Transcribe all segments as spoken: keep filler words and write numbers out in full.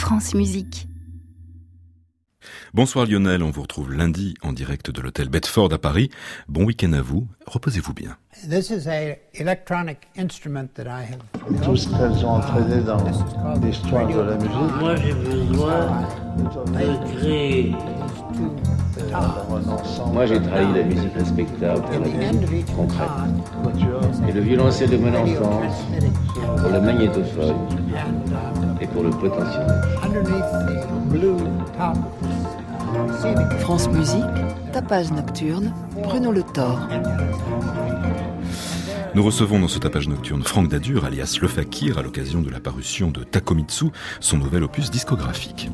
France Musique. Bonsoir Lionel, on vous retrouve lundi en direct de l'hôtel Bedford à Paris. Bon week-end à vous, reposez-vous bien. This is a electronic instrument that I have. Tous qu'elles ont entraîné dans l'histoire de la musique. Moi j'ai besoin de créer. Moi j'ai trahi la musique respectable pour la musique concrète. Et le violoncelle de mon enfance pour le magnétophone et pour le potentiel. France Musique, tapage nocturne, Bruno Le Thor. Nous recevons dans ce tapage nocturne Franck Dadur, alias Le Fakir, à l'occasion de la parution de Takomitsu, son nouvel opus discographique.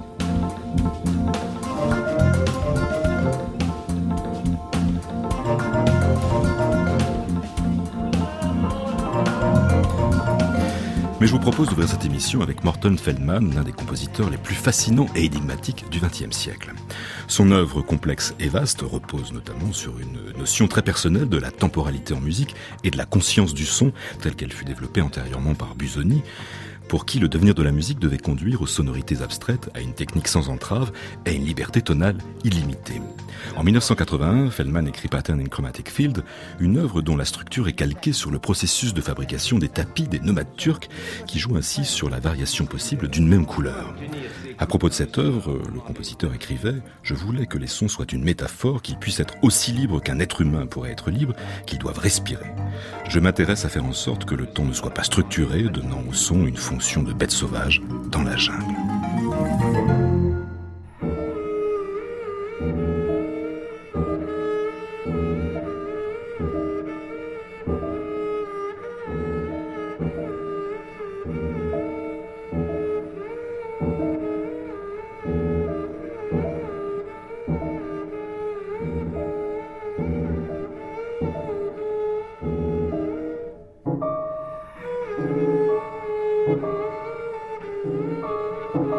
Mais je vous propose d'ouvrir cette émission avec Morton Feldman, l'un des compositeurs les plus fascinants et énigmatiques du vingtième siècle. Son œuvre complexe et vaste repose notamment sur une notion très personnelle de la temporalité en musique et de la conscience du son, telle qu'elle fut développée antérieurement par Busoni, pour qui le devenir de la musique devait conduire aux sonorités abstraites, à une technique sans entrave et à une liberté tonale illimitée. En dix-neuf cent quatre-vingt-un, Feldman écrit Pattern in Chromatic Field, une œuvre dont la structure est calquée sur le processus de fabrication des tapis des nomades turcs qui jouent ainsi sur la variation possible d'une même couleur. À propos de cette œuvre, le compositeur écrivait « Je voulais que les sons soient une métaphore, qu'ils puissent être aussi libres qu'un être humain pourrait être libre, qu'ils doivent respirer. Je m'intéresse à faire en sorte que le ton ne soit pas structuré, donnant au son une fonction de bête sauvage dans la jungle. » Thank you.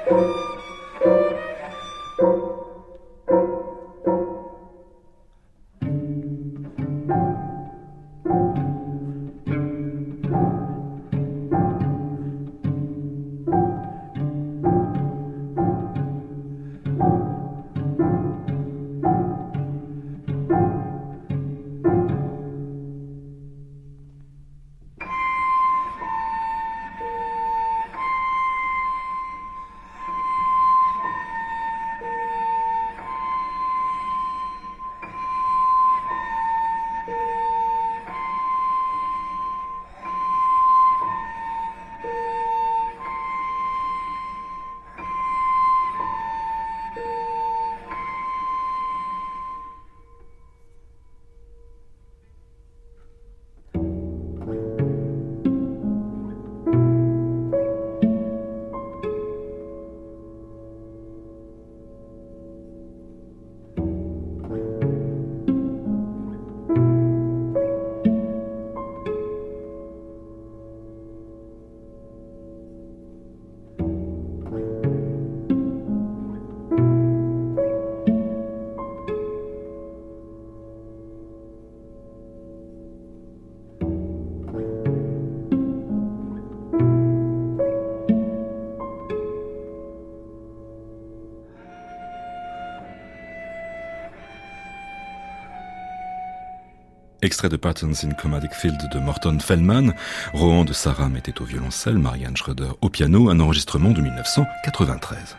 Extrait de Patterns in Chromatic Field de Morton Feldman. Rohan de Saram était au violoncelle, Marianne Schroeder au piano, un enregistrement de dix-neuf cent quatre-vingt-treize.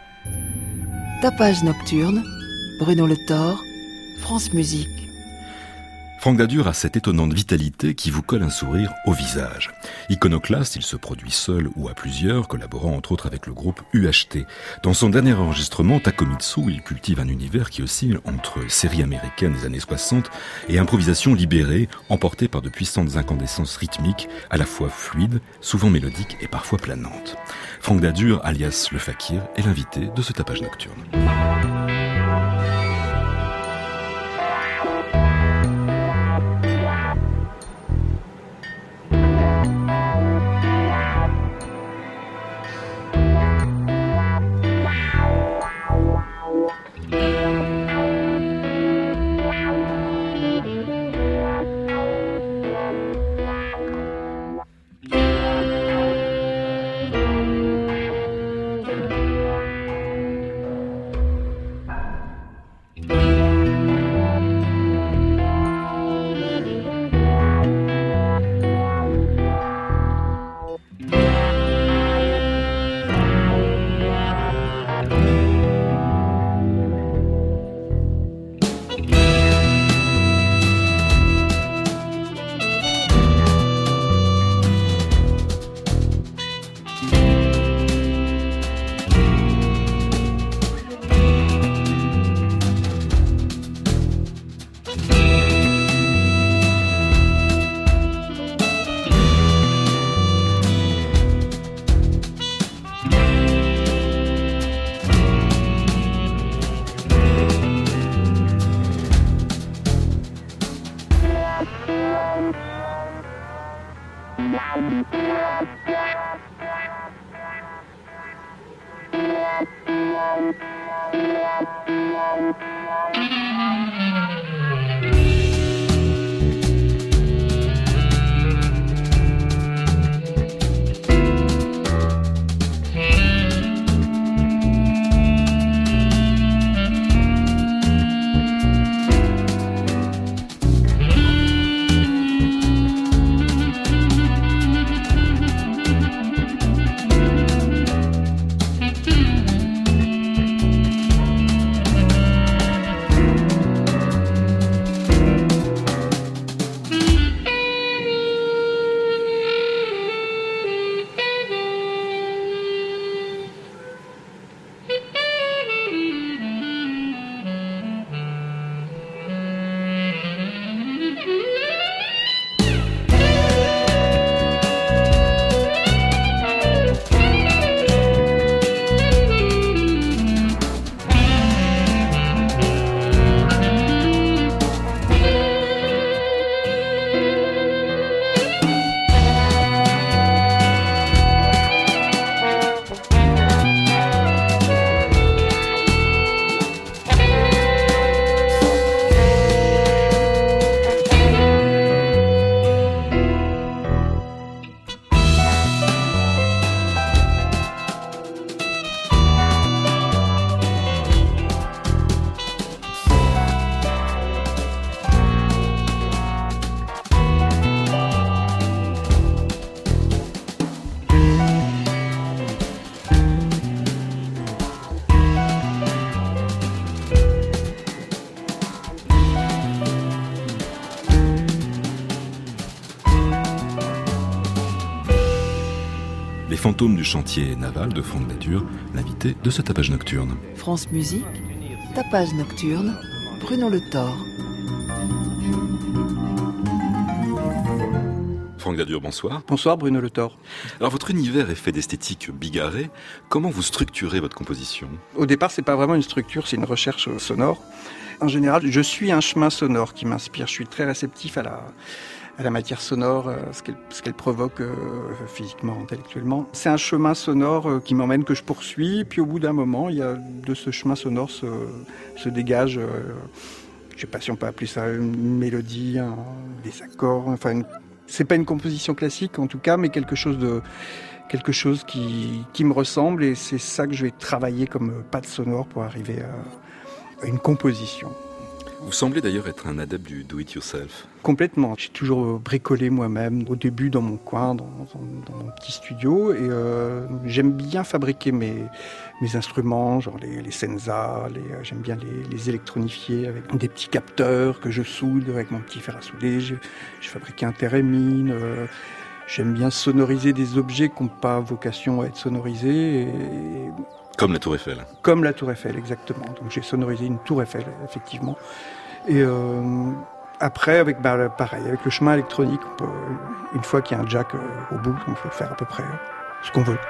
Tapage nocturne, Bruno Le Thor, France Musique. Franck Dadure a cette étonnante vitalité qui vous colle un sourire au visage. Iconoclaste, il se produit seul ou à plusieurs, collaborant entre autres avec le groupe U H T. Dans son dernier enregistrement, Takomitsu, il cultive un univers qui oscille entre séries américaines des années soixante et improvisation libérée, emportée par de puissantes incandescences rythmiques, à la fois fluides, souvent mélodiques et parfois planantes. Franck Dadure, alias Le Fakir, est l'invité de ce tapage nocturne. fantômes du chantier naval de Franck Dadure, l'invité de ce tapage nocturne. France Musique, tapage nocturne, Bruno Le Thor. Franck Dadure, bonsoir. Bonsoir Bruno Le Thor. Alors votre univers est fait d'esthétique bigarrée. Comment vous structurez votre composition ? Au départ, c'est pas vraiment une structure, c'est une recherche sonore. En général, je suis un chemin sonore qui m'inspire. Je suis très réceptif à la, à la matière sonore, ce qu'elle, ce qu'elle provoque euh, physiquement, intellectuellement. C'est un chemin sonore euh, qui m'emmène, que je poursuis. Puis au bout d'un moment, il y a de ce chemin sonore se, se dégage. Euh, je sais pas si on peut appeler ça une mélodie, un, des accords, enfin une c'est pas une composition classique en tout cas, mais quelque chose de quelque chose qui qui me ressemble, et c'est ça que je vais travailler comme patte sonore pour arriver à, à une composition. Vous semblez d'ailleurs être un adepte du do-it-yourself. Complètement. J'ai toujours bricolé moi-même, au début dans mon coin, dans, dans, dans mon petit studio, et euh, j'aime bien fabriquer mes, mes instruments, genre les, les Senza, les, j'aime bien les, les électronifier avec des petits capteurs que je soude avec mon petit fer à souder. J'ai, j'ai fabriqué un thérémine. Euh, j'aime bien sonoriser des objets qui n'ont pas vocation à être sonorisés. Et, Comme la Tour Eiffel. Comme la Tour Eiffel, exactement. Donc j'ai sonorisé une Tour Eiffel, effectivement. Et euh, après, avec bah, pareil, avec le chemin électronique, on peut, une fois qu'il y a un jack euh, au bout, on peut faire à peu près ce qu'on veut.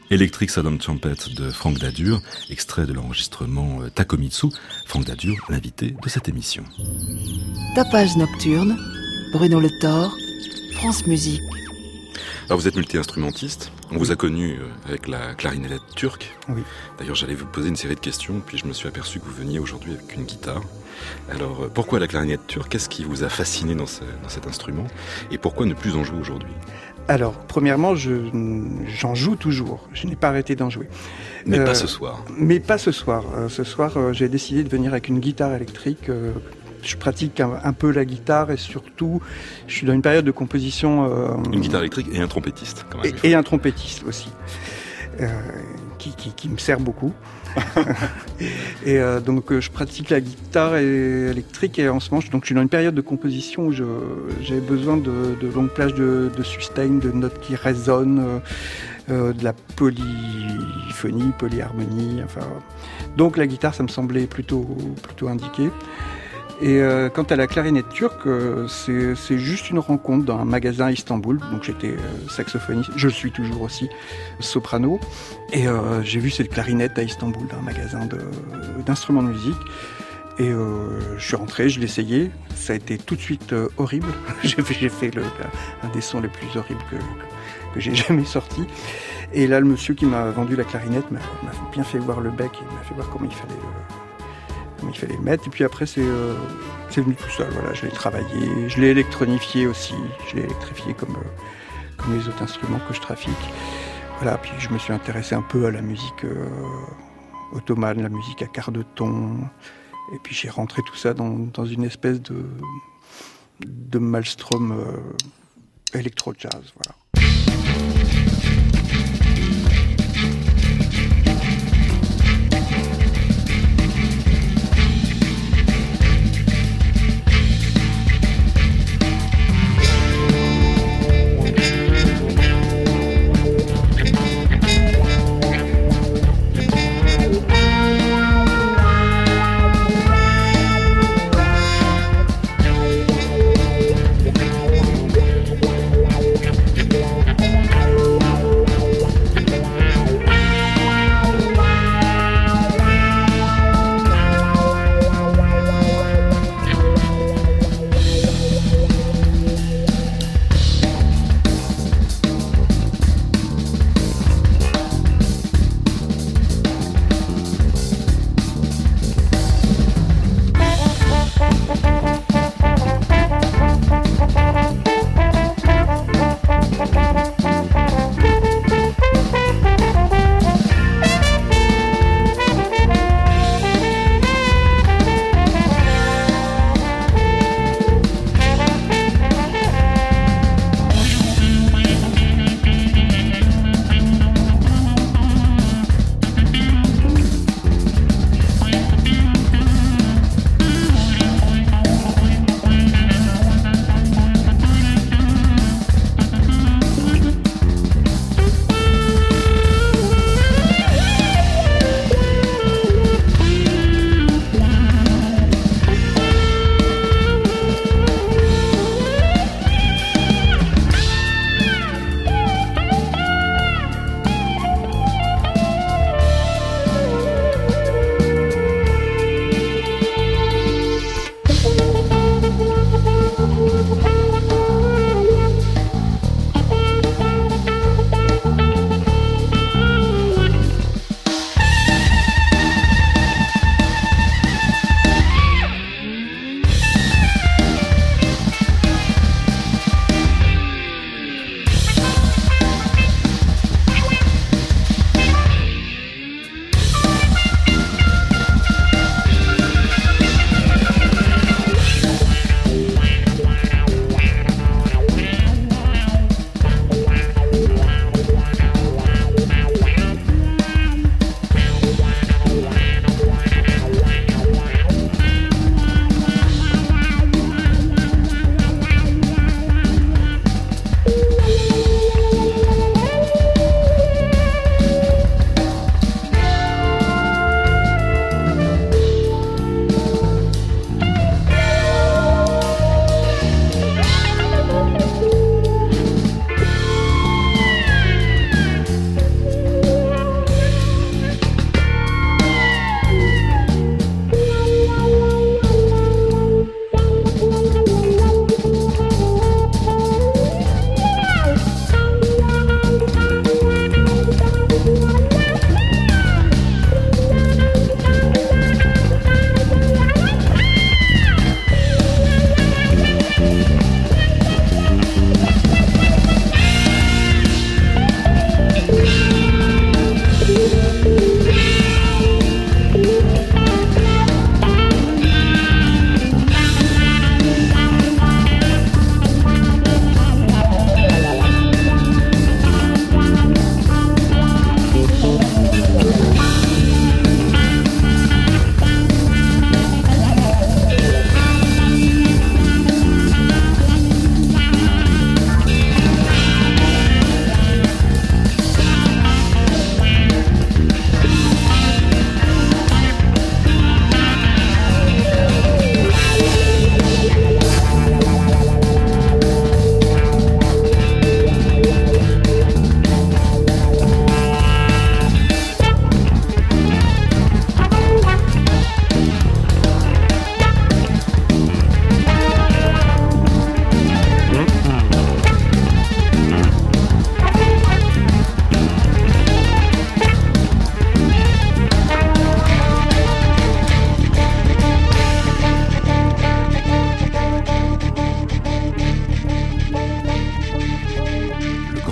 Electric Sound Trumpet de Franck Dadure, extrait de l'enregistrement Takomitsu. Franck Dadure, l'invité de cette émission. Tapage nocturne, Bruno Le Thor, France Musique. Alors vous êtes multi-instrumentiste, on vous a connu avec la clarinette turque. Oui. D'ailleurs j'allais vous poser une série de questions, puis je me suis aperçu que vous veniez aujourd'hui avec une guitare. Alors pourquoi la clarinette turque? Qu'est-ce qui vous a fasciné dans, ce, dans cet instrument? Et pourquoi ne plus en jouer aujourd'hui? Alors, premièrement, je, j'en joue toujours. Je n'ai pas arrêté d'en jouer. Mais euh, pas ce soir. Mais pas ce soir. Euh, ce soir, euh, j'ai décidé de venir avec une guitare électrique. Euh, je pratique un, un peu la guitare et surtout, je suis dans une période de composition... Euh, une guitare électrique et un trompettiste, quand même. Et, et un trompettiste aussi, euh, qui, qui, qui me sert beaucoup. et euh, donc euh, je pratique la guitare électrique et en ce moment donc je suis dans une période de composition où je, j'ai besoin de, de longues plages de, de sustain, de notes qui résonnent, euh, euh, de la polyphonie, polyharmonie, enfin donc la guitare ça me semblait plutôt, plutôt indiqué. Et euh, quant à la clarinette turque, euh, c'est, c'est juste une rencontre dans un magasin à Istanbul. Donc j'étais euh, saxophoniste, je le suis toujours aussi, soprano. Et euh, j'ai vu cette clarinette à Istanbul dans un magasin de, d'instruments de musique. Et euh, je suis rentré, je l'ai essayé. Ça a été tout de suite euh, horrible. j'ai fait, j'ai fait le, un des sons les plus horribles que, que j'ai jamais sortis. Et là, le monsieur qui m'a vendu la clarinette m'a, m'a bien fait voir le bec. Il m'a fait voir comment il fallait... Euh, il fallait le mettre, et puis après c'est, euh, c'est venu tout seul, voilà, je l'ai travaillé, je l'ai électronifié aussi, je l'ai électrifié comme, euh, comme les autres instruments que je trafique. Voilà, puis je me suis intéressé un peu à la musique euh, ottomane, la musique à quart de ton, et puis j'ai rentré tout ça dans, dans une espèce de, de maelstrom euh, électro-jazz, voilà.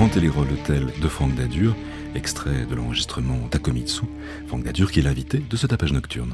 chanter les rôles tels de Franck Dadure, extrait de l'enregistrement Takomitsu, Franck Dadure qui est l'invité de ce tapage nocturne.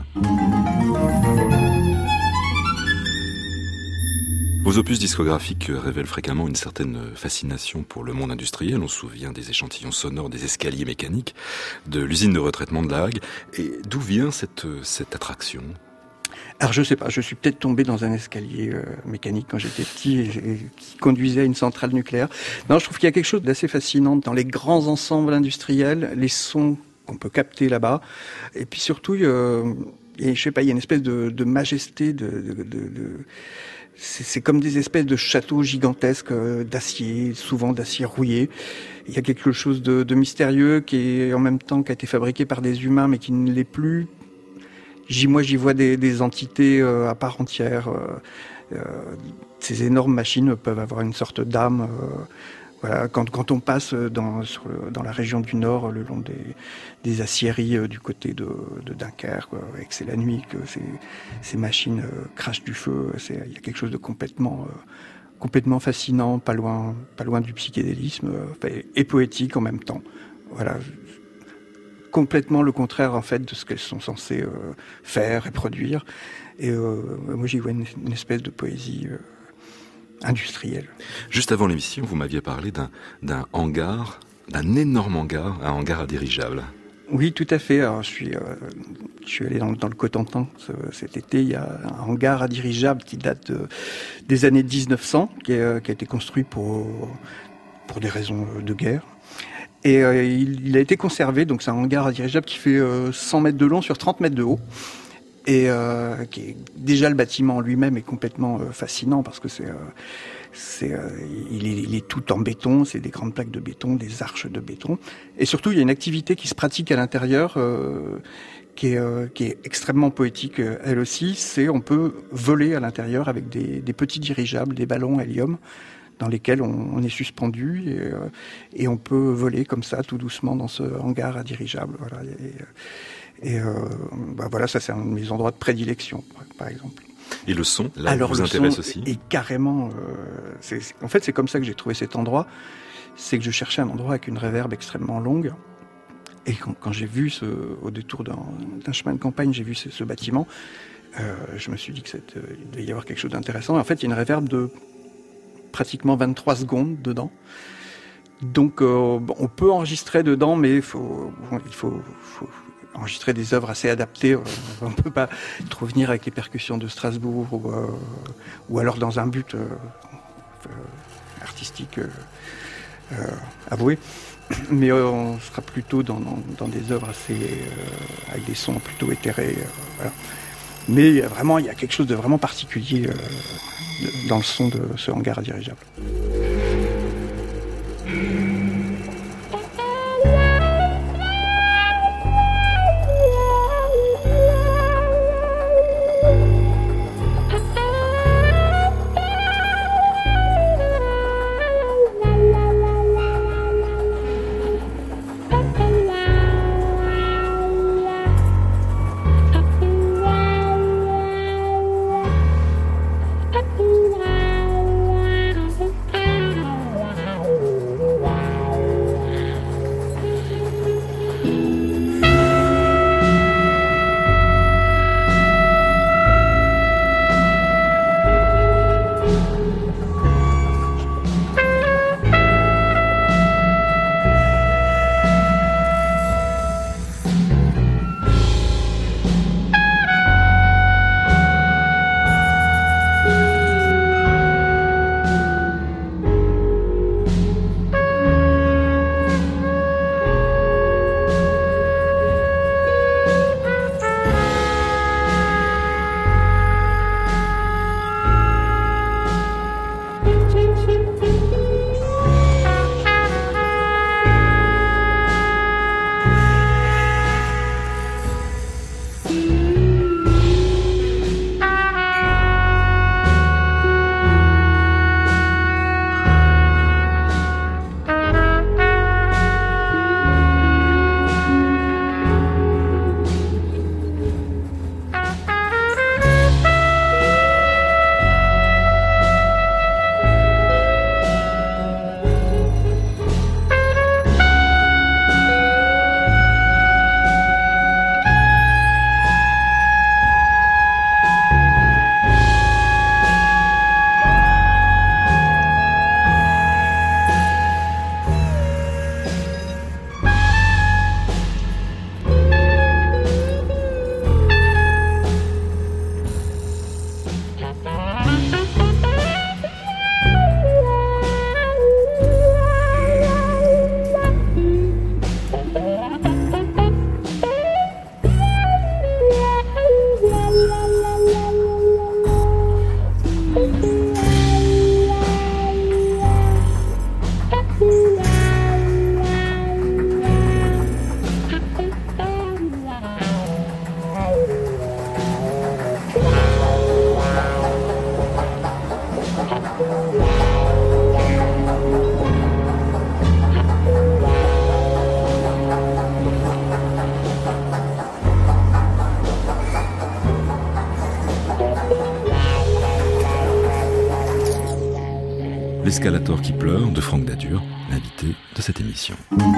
Vos opus discographiques révèlent fréquemment une certaine fascination pour le monde industriel. On se souvient des échantillons sonores, des escaliers mécaniques, de l'usine de retraitement de La Hague. Et d'où vient cette, cette attraction ? Alors je sais pas, je suis peut-être tombé dans un escalier euh, mécanique quand j'étais petit et, et qui conduisait à une centrale nucléaire. Non, je trouve qu'il y a quelque chose d'assez fascinant dans les grands ensembles industriels, les sons qu'on peut capter là-bas. Et puis surtout, euh, et, je sais pas, il y a une espèce de, de majesté, de, de, de, de c'est, c'est comme des espèces de châteaux gigantesques euh, d'acier, souvent d'acier rouillé. Il y a quelque chose de, de mystérieux qui est en même temps qui a été fabriqué par des humains mais qui ne l'est plus. J'y, moi, j'y vois des, des entités euh, à part entière. Euh, euh, ces énormes machines peuvent avoir une sorte d'âme. Euh, voilà, quand, quand on passe dans, sur le, dans la région du Nord, le long des, des aciéries euh, du côté de, de Dunkerque, quoi, et que c'est la nuit, que ces, ces machines euh, crachent du feu, c'est, il y a quelque chose de complètement, euh, complètement fascinant, pas loin, pas loin du psychédélisme, euh, et poétique en même temps. Voilà. Complètement le contraire en fait de ce qu'elles sont censées euh, faire et produire. Et euh, moi j'y vois une, une espèce de poésie euh, industrielle. Juste avant l'émission, vous m'aviez parlé d'un, d'un hangar, d'un énorme hangar, un hangar à dirigeable. Oui, tout à fait. Alors, je suis, euh, je suis allé dans, dans le Cotentin ce, cet été. Il y a un hangar à dirigeable qui date de, des années dix-neuf cents, qui, est, qui a été construit pour, pour des raisons de guerre. Et euh, il, il a été conservé, donc c'est un hangar à dirigeable qui fait euh, cent mètres de long sur trente mètres de haut. Et euh, qui est, déjà le bâtiment en lui-même est complètement euh, fascinant parce que c'est, euh, c'est, euh, il, est, il est tout en béton, c'est des grandes plaques de béton, des arches de béton. Et surtout, il y a une activité qui se pratique à l'intérieur euh, qui, est, euh, qui est extrêmement poétique, euh, elle aussi. C'est on peut voler à l'intérieur avec des, des petits dirigeables, des ballons hélium, dans lesquels on, on est suspendu et, euh, et on peut voler comme ça tout doucement dans ce hangar à dirigeable. Voilà. Et, et euh, bah voilà, ça c'est un de mes endroits de prédilection, par exemple. Et le son, là, Alors, vous le intéresse son aussi est carrément. Euh, c'est, c'est, en fait, c'est comme ça que j'ai trouvé cet endroit. C'est que je cherchais un endroit avec une réverb extrêmement longue. Et quand, quand j'ai vu ce, au détour d'un, d'un chemin de campagne, j'ai vu ce, ce bâtiment, euh, je me suis dit que c'était, il devait y avoir quelque chose d'intéressant. Et en fait, il y a une réverb de pratiquement vingt-trois secondes dedans. Donc euh, on peut enregistrer dedans, mais faut, bon, il faut, faut enregistrer des œuvres assez adaptées. On ne peut pas trop venir avec les percussions de Strasbourg ou, euh, ou alors dans un but euh, euh, artistique euh, euh, avoué. Mais euh, on sera plutôt dans, dans, dans des œuvres assez euh, avec des sons plutôt éthérés. Euh, voilà. Mais vraiment, il y a quelque chose de vraiment particulier euh, de, dans le son de ce hangar à dirigeable. L'escalator qui pleure de Franck Dadur, l'invité de cette émission.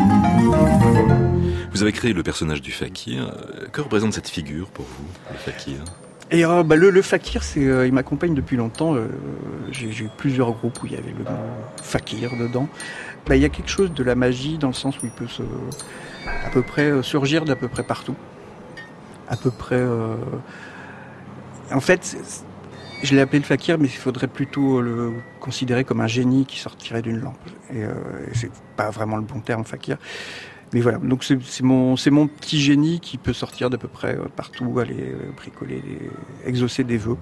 Vous avez créé le personnage du fakir. Que représente cette figure pour vous, le fakir ? Et euh, bah, le, le fakir, c'est, euh, il m'accompagne depuis longtemps. Euh, j'ai, j'ai eu plusieurs groupes où il y avait le mot fakir dedans. Bah, il y a quelque chose de la magie dans le sens où il peut se, à peu près euh, surgir d'à peu près partout. À peu près. Euh... En fait, c'est, je l'ai appelé le fakir, mais il faudrait plutôt le considérer comme un génie qui sortirait d'une lampe. Et, euh, et c'est pas vraiment le bon terme, fakir. Mais voilà, donc c'est, c'est, mon, c'est mon petit génie qui peut sortir d'à peu près partout, aller bricoler, les, exaucer des vœux.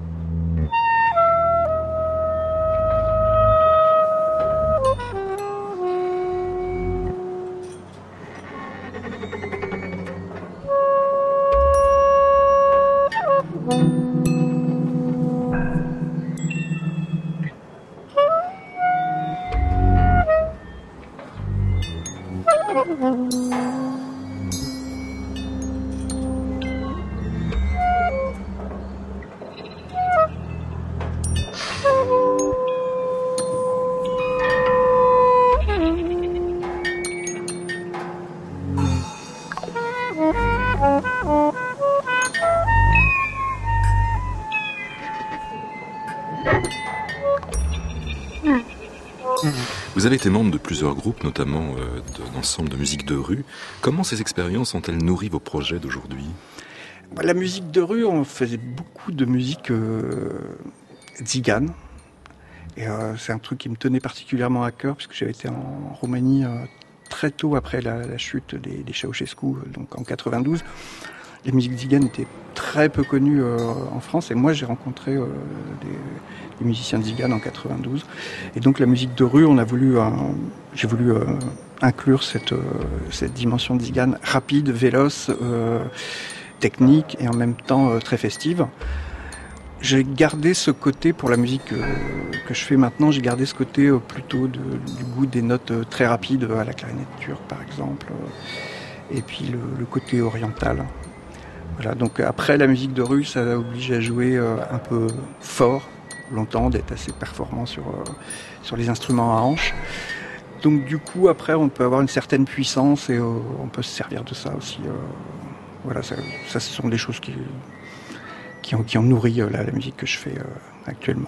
Vous avez été membre de plusieurs groupes, notamment euh, d'un ensemble de musique de rue. Comment ces expériences ont-elles nourri vos projets d'aujourd'hui ? La musique de rue, on faisait beaucoup de musique euh, tzigane. Et euh, c'est un truc qui me tenait particulièrement à cœur, puisque j'avais été en Roumanie euh, très tôt après la, la chute des, des Ceausescu, donc en quatre-vingt-douze. Les musiques tziganes étaient très peu connues euh, en France, et moi j'ai rencontré euh, des, des musiciens tziganes en quatre-vingt-douze. Et donc la musique de rue, on a voulu, euh, j'ai voulu euh, inclure cette, euh, cette dimension tzigane rapide, véloce, euh, technique et en même temps euh, très festive. J'ai gardé ce côté pour la musique euh, que je fais maintenant, j'ai gardé ce côté euh, plutôt de, du goût des notes euh, très rapides à la clarinette turque par exemple, euh, et puis le, le côté oriental. Voilà, donc après la musique de rue, ça oblige à jouer euh, un peu fort, longtemps, d'être assez performant sur, euh, sur les instruments à hanches. Donc du coup, après, on peut avoir une certaine puissance et euh, on peut se servir de ça aussi. Euh, voilà, ça, ça, ce sont des choses qui, qui, ont, qui ont nourri euh, la, la musique que je fais euh, actuellement.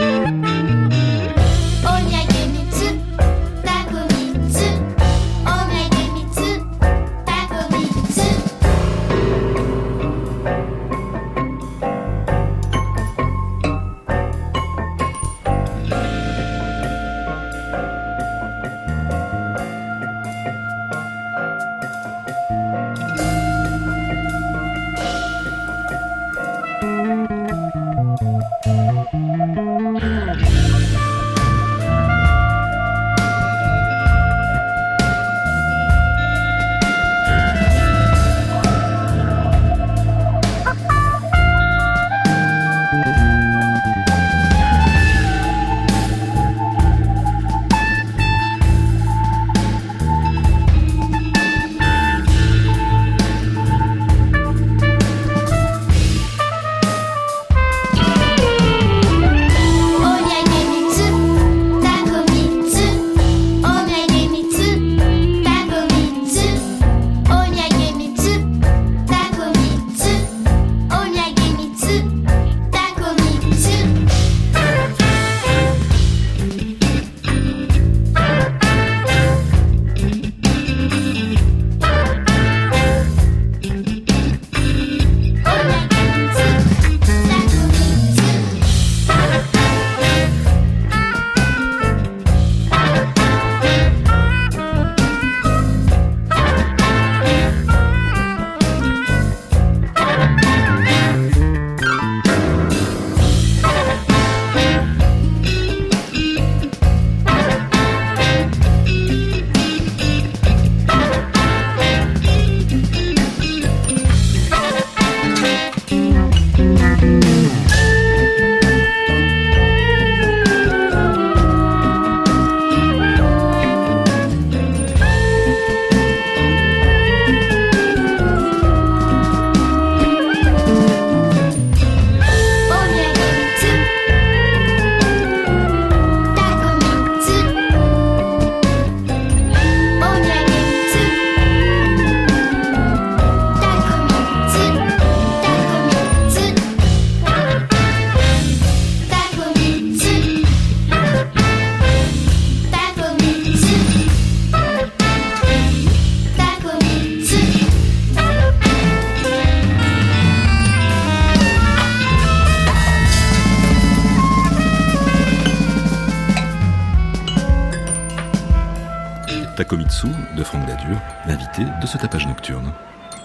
Takomitsu de Franck Dadur, l'invité de ce tapage nocturne.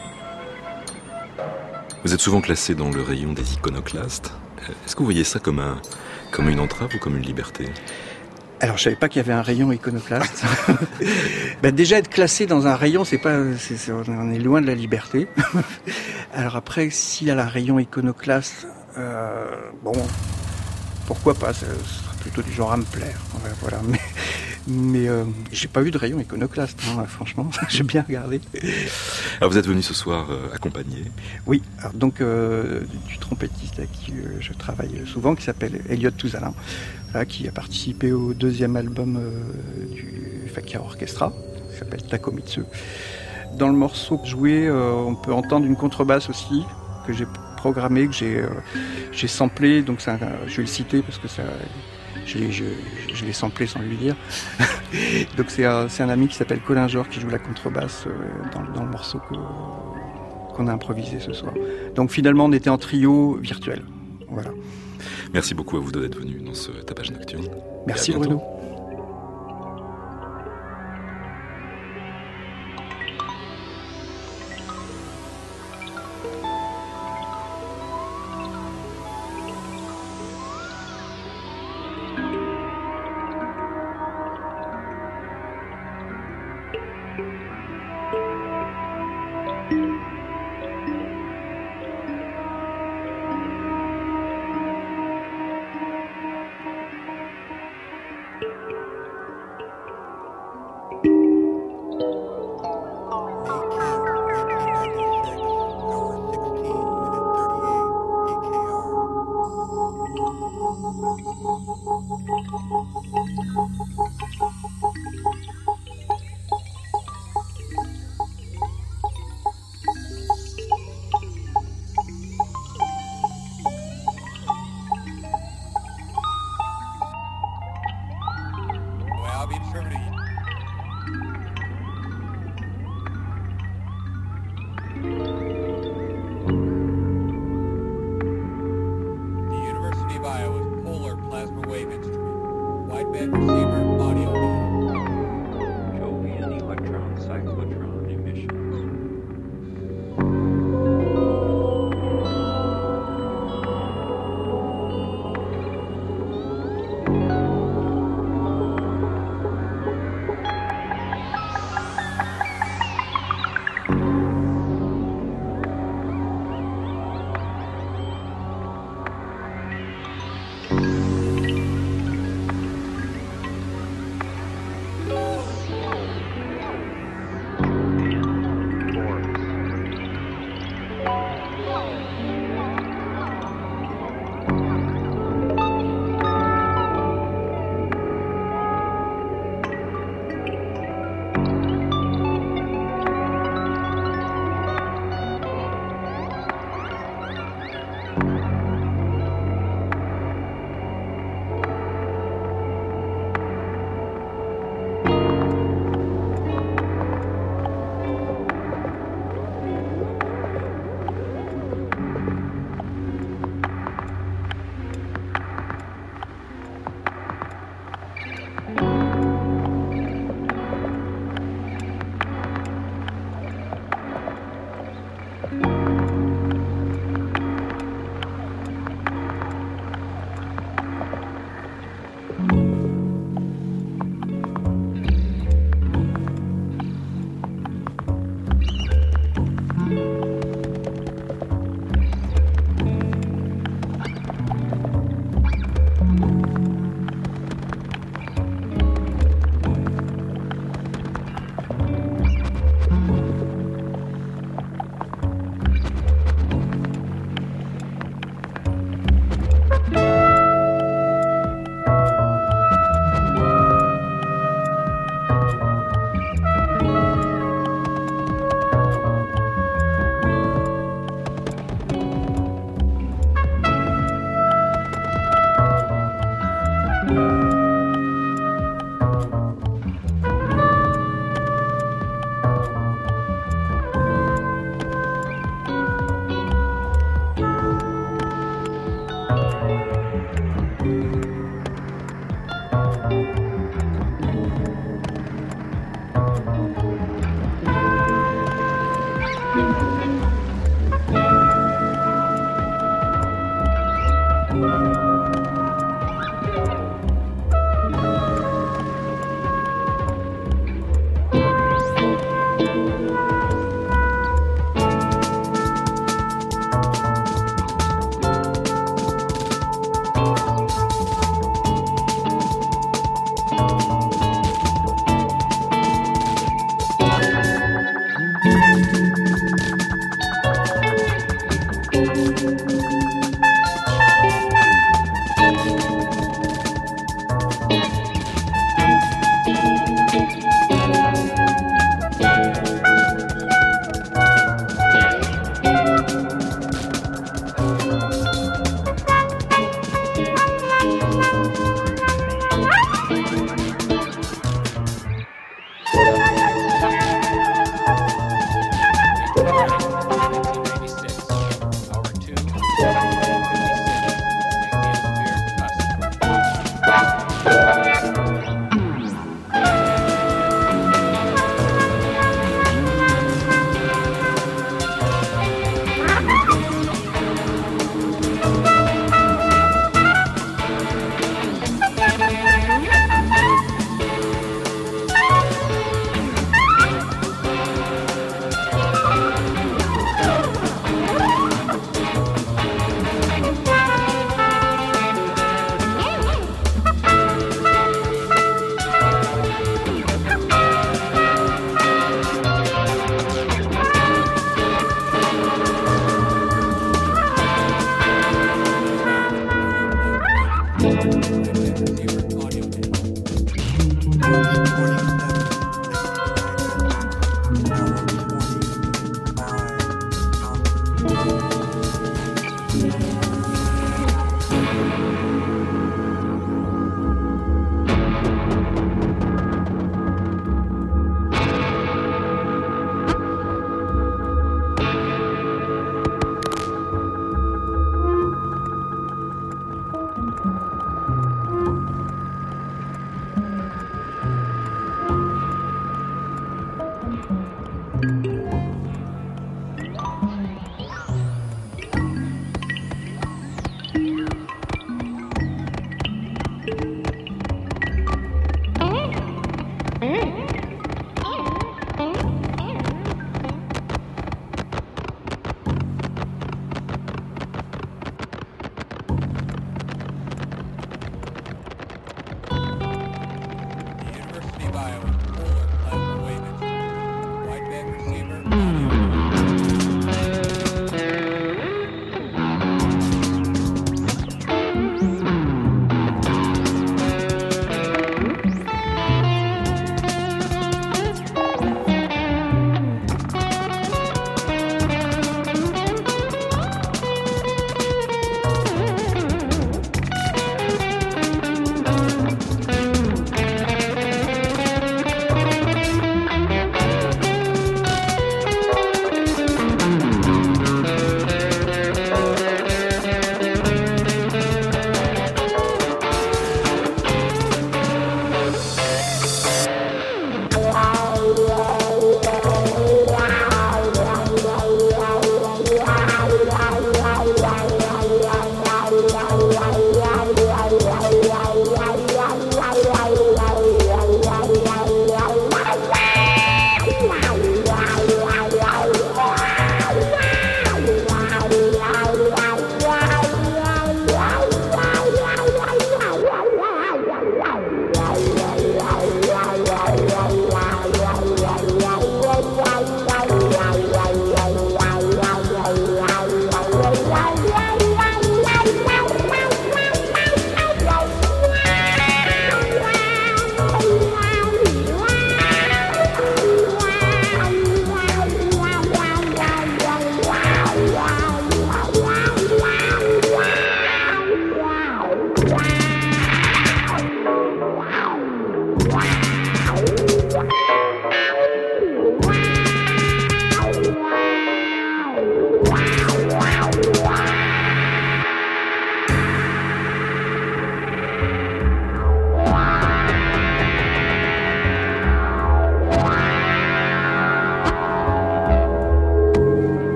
Vous êtes souvent classé dans le rayon des iconoclastes. Est-ce que vous voyez ça comme, un, comme une entrave ou comme une liberté ? Alors, je savais pas qu'il y avait un rayon iconoclaste. ben, déjà, être classé dans un rayon, c'est pas, c'est, c'est, on est loin de la liberté. Alors après, s'il y a un rayon iconoclaste, euh, bon, pourquoi pas, ça sera plutôt du genre à me plaire. Voilà, mais, mais euh, j'ai pas eu de rayon iconoclaste, hein, franchement, j'ai bien regardé. Alors vous êtes venu ce soir euh, accompagné ? Oui, alors donc euh, du trompettiste avec qui euh, je travaille souvent, qui s'appelle Elliot Touzalin, là, qui a participé au deuxième album euh, du Fakir Orchestra, qui s'appelle Takomitsu. Dans le morceau joué, euh, on peut entendre une contrebasse aussi, que j'ai programmée, que j'ai, euh, j'ai samplé, donc ça, je vais le citer parce que ça, je, l'ai, je, je l'ai samplé sans lui dire. Donc c'est un, c'est un ami qui s'appelle Colin Jor qui joue la contrebasse euh, dans, dans le morceau que, qu'on a improvisé ce soir. Donc finalement on était en trio virtuel. Voilà. Merci beaucoup à vous deux d'être venus dans ce tapage nocturne. Merci Bruno.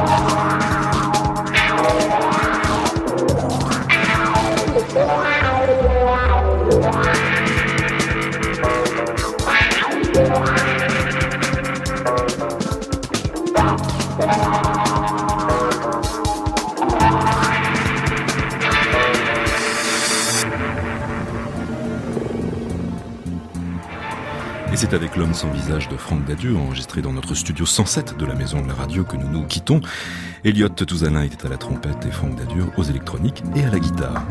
Et c'est avec L'homme sans visage de Franck Dadieu, enregistré dans notre studio cent sept de la Maison de la Radio, que nous nous quittons. Elliot Touzalin était à la trompette et Franck Dadieu aux électroniques et à la guitare.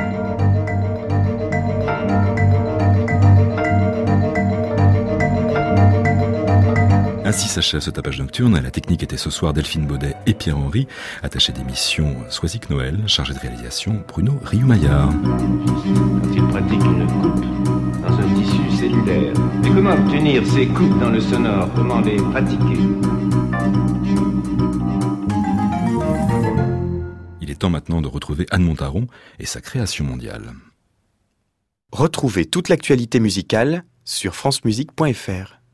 Ainsi s'achève ce tapage nocturne. À la technique était ce soir Delphine Baudet et Pierre-Henri. Attaché d'émission Soisic Noël, chargé de réalisation Bruno Riou-Maillard. Quand il pratique une coupe dans un tissu cellulaire, mais comment obtenir ces coupes dans le sonore? Comment les pratiquer? Il est temps maintenant de retrouver Anne Montaron et sa création mondiale. Retrouvez toute l'actualité musicale sur francemusique point f r.